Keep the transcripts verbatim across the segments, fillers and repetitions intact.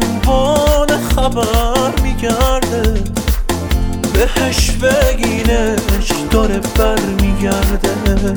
دنبال خبر میگرده، بهش بگین عشق داره بر میگرده.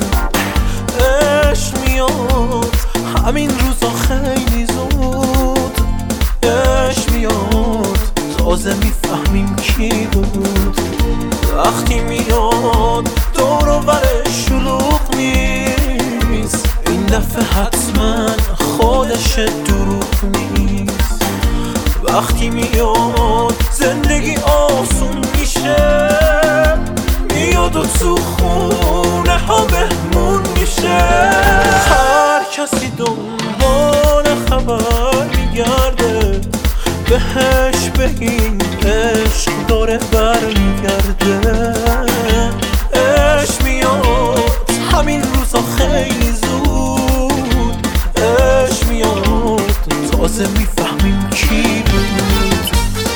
عشق میاد همین روزا خیلی زود، عشق میاد تازه میفهمیم کی بود. وقتی میاد دور و برش شلوغ نیست، این دفعه حتما خودش دروغ نیست. وقتی میاد زندگی آسون میشه، میاد و تو خونه ها بهمون میشه. هر کسی دنبال خبر میگرده، بهش بگین عشق داره بر میگرده. عشق میاد همین روزا خیلی زود، عشق میاد تازه میفهمیم کی بود.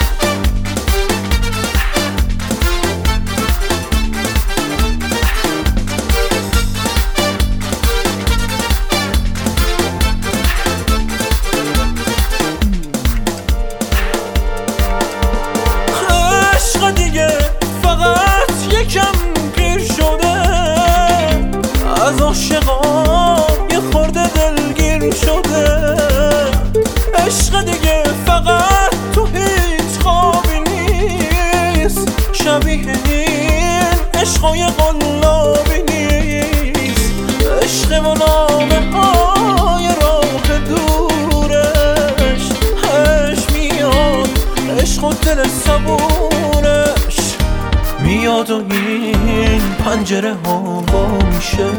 عشق دیگه فقط یکم پیر شده، از عاشقان یه خورده دلگیر شده. عشق دیگه فقط تو هیچ خوابی نیست، شبیه این عشقای قلابی نیست. عشق و نامه های راه دورش، عشق میاد عشق و دل صبورش میاد و این پنجره ها با میشه.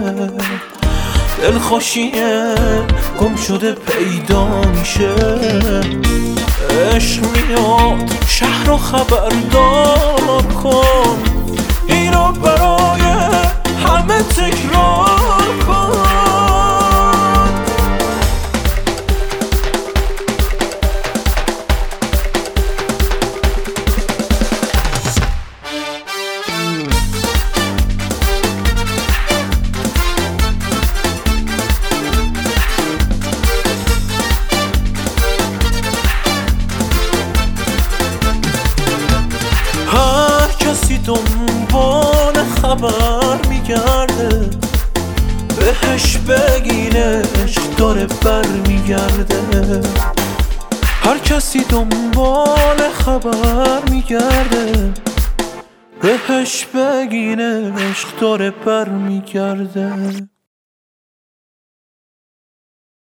دلخوشیه گم شده پیدا میشه. عشق میاد شهر رو خبردار کن، این رو برای همه تکرار کن. هر کسی دنبال خبر میگرده، بهش بگین عشق داره بر میگرده. هر کسی دنبال خبر میگرده، بهش بگین عشق داره بر میگرده.